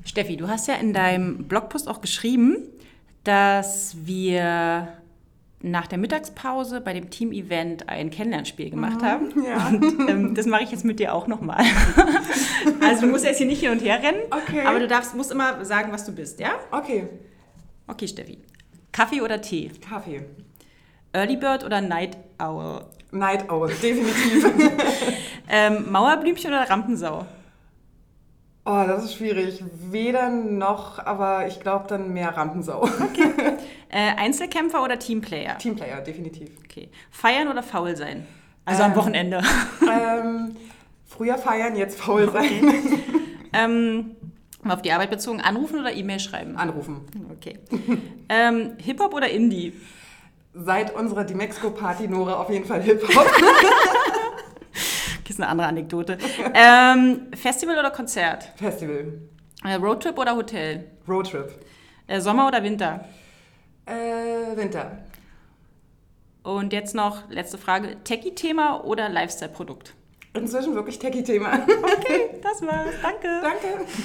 Steffi, du hast ja in deinem Blogpost auch geschrieben, dass wir nach der Mittagspause bei dem Team-Event ein Kennenlernspiel gemacht haben. Ja. Und das mache ich jetzt mit dir auch nochmal. Also du musst jetzt hier nicht hin und her rennen, Okay. aber musst immer sagen, was du bist, ja? Okay. Okay, Steffi. Kaffee oder Tee? Kaffee. Early Bird oder Night Owl? Night Owl, definitiv. Mauerblümchen oder Rampensau? Oh, das ist schwierig. Weder noch, aber ich glaube dann mehr Rampensau. Einzelkämpfer oder Teamplayer? Teamplayer, definitiv. Okay. Feiern oder faul sein? Also am Wochenende. Früher feiern, jetzt faul sein. Okay. Mal auf die Arbeit bezogen, anrufen oder E-Mail schreiben? Anrufen. Okay. Hip-Hop oder Indie? Seit unserer Dimexco-Party, Nora, auf jeden Fall Hip-Hop. Das ist eine andere Anekdote. Festival oder Konzert? Festival. Roadtrip oder Hotel? Roadtrip. Sommer oder Winter? Winter. Und jetzt noch letzte Frage. Techie-Thema oder Lifestyle-Produkt? Inzwischen wirklich Techie-Thema. Okay, das war's. Danke. Danke.